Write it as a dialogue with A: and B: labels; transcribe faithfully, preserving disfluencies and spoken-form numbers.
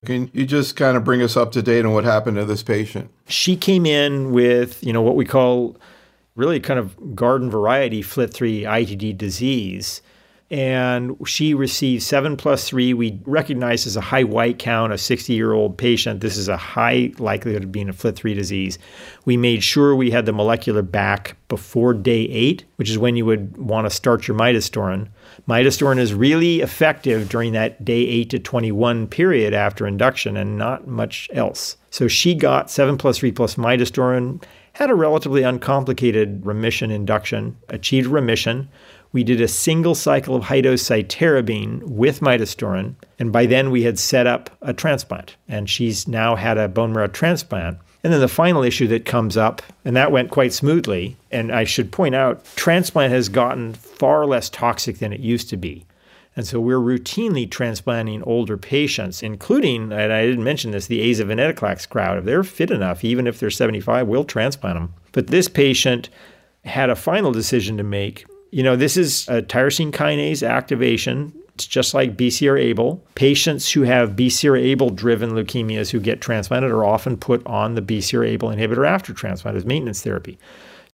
A: Can you just kind of bring us up to date on what happened to this patient?
B: She came in with, you know, what we call really kind of garden variety F L T three I G D disease. And she received seven plus three. We recognize as a high white count, a sixty-year-old patient. This is a high likelihood of being a F L T three disease. We made sure we had the molecular back before day eight, which is when you would want to start your midostaurin. Midostaurin is really effective during that day eight to twenty-one period after induction and not much else. So she got seven plus three plus midostaurin, had a relatively uncomplicated remission induction, achieved remission. We did a single cycle of high-dose cytarabine with midostaurin, and by then we had set up a transplant, and she's now had a bone marrow transplant. And then the final issue that comes up, and that went quite smoothly, and I should point out, transplant has gotten far less toxic than it used to be. And so we're routinely transplanting older patients, including, and I didn't mention this, the Aza venetoclax crowd. If they're fit enough, even if they're seventy-five, we'll transplant them. But this patient had a final decision to make. You know, this is a tyrosine kinase activation. It's just like B C R-A B L. Patients who have B C R-A B L-driven leukemias who get transplanted are often put on the B C R-A B L inhibitor after transplant as maintenance therapy.